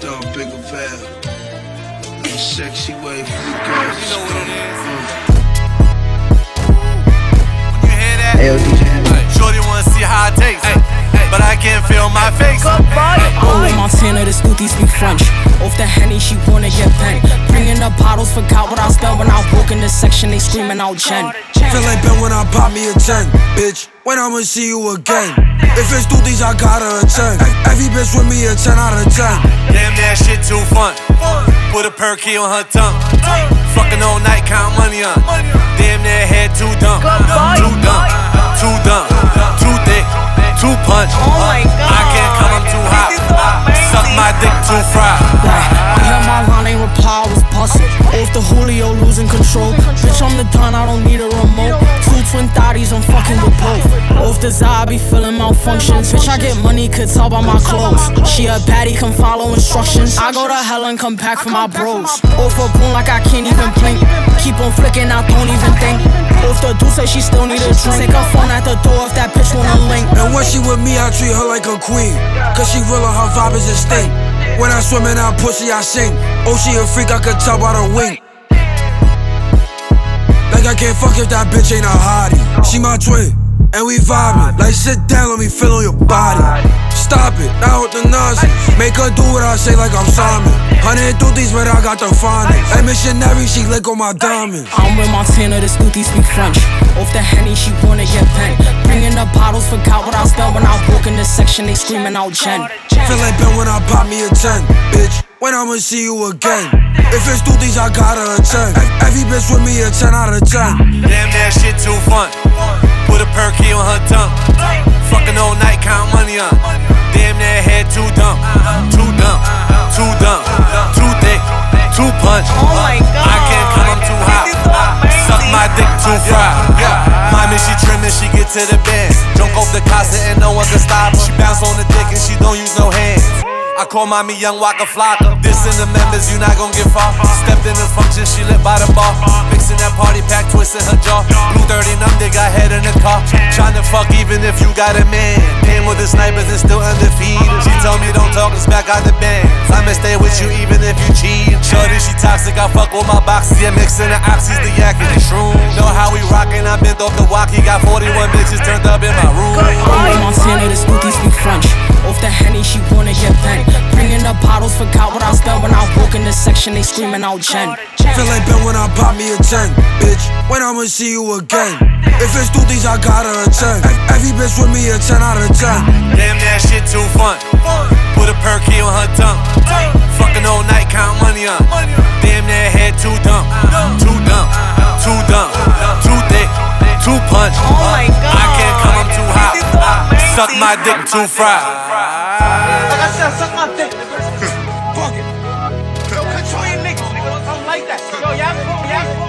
star, bigger valve. A sexy way for the girls. You know what it is. When you hear that, Hey, DJ. shorty wanna see how it tastes, but I can't feel my face. With Montana, the scooties be French. Off the Henny, she wanna get bent. Bringing the bottles, forgot what I spent when I walk in the section. They screaming out Jen. Feel like Ben when I pop me a 10, bitch. When I'ma see you again? If it's Dooties, I gotta attend. Every bitch with me a 10 out of 10. Damn, that shit too fun. Put a perky on her tongue. Fucking all night, count money on. Damn, that head too dumb. Too dumb, too dumb, too thick, too punch. I can't come, I'm too hot. Suck my dick too fried. I heard my line ain't reply, I was busted. Off the Julio, losing control. Bitch, I'm the Don, I don't need a remote. Two twin thotties, I'm fucking with both. Off the Zah, I be feeling malfunctions. Bitch, I get money, could tell by my clothes. She a baddie, come follow instructions. I go to hell and come back for my bros. Off a boom like I can't even blink. Keep on flicking, I don't even think. Off the dude say she still need a drink. Take her phone at the door if that bitch wanna link. And when she with me, I treat her like a queen. Cause she real and her vibe is instinct. When I swim in that pussy, I sing. Oh, she a freak, I could tell by the wink. Like I can't fuck if that bitch ain't a hottie. She my twin, and we vibing. Like sit down, let me feel on your body. Stop it, now with the nonsense. Make her do what I say like I'm Simon. 100 duties, but I got the finest. Like missionary, she lick on my diamonds. I'm with Montana, the scooties speak French. Off the Henny, she wanna get bent. Bringing the bottles, forgot what I spent when I walk in the section. They screaming out Jen. Feel like Ben when I pop me a 10, bitch. When I'ma see you again? If it's Dooties, I gotta attend. Every bitch with me a 10 out of 10. Damn, that shit too fun. Put a perky on her tongue. Fucking all night, count money on. Damn, that head too dumb. Too dumb, too dumb, too thick, too punch. I can't come, I'm too hot. Suck my dick too fried. Mommy, she trimmin', she get to the band. Drunk off the casa and no one can stop her. She bounce on the dick and she don't use no hands. I call mommy Young Waka Flocka. Dissing the members, you not gon' get far. Stepped in the function, she lit by the bar. Mixing that party pack, twisting her jaw. Blue 30 numb, they got head in the car. Tryna fuck even if you got a man. Came with the snipers and still undefeated. She told me don't talk, it's back out the band. I'ma stay with you even if you cheat. Shorty, she toxic, I fuck with my boxes. Yeah, mixing the oxys, the yak and the shrooms. Know how we rockin', I bent off the walkie. Got 41 bitches turned up in my room. I'm with Montana, the scooties speak French. Off the Henny, she wanna get bent. Bringing the bottles, forgot what I spent when I walk in the section. They screaming out Jen. Feel like Ben when I pop me a 10, bitch. When I'ma see you again? If it's Dooties, I gotta attend. Every bitch with me a 10 out of 10. Damn, that shit too fun. Put a perky on her tongue. Fucking all night, count money on. Damn, that head too dumb. Too dumb, too dumb, too thick, too punch. I can't come, I'm too hot. Suck my dick too fried. Like I said, suck my dick, nigga. Fuck it. Yo, control your niggas, nigga. I don't like that. Yo, y'all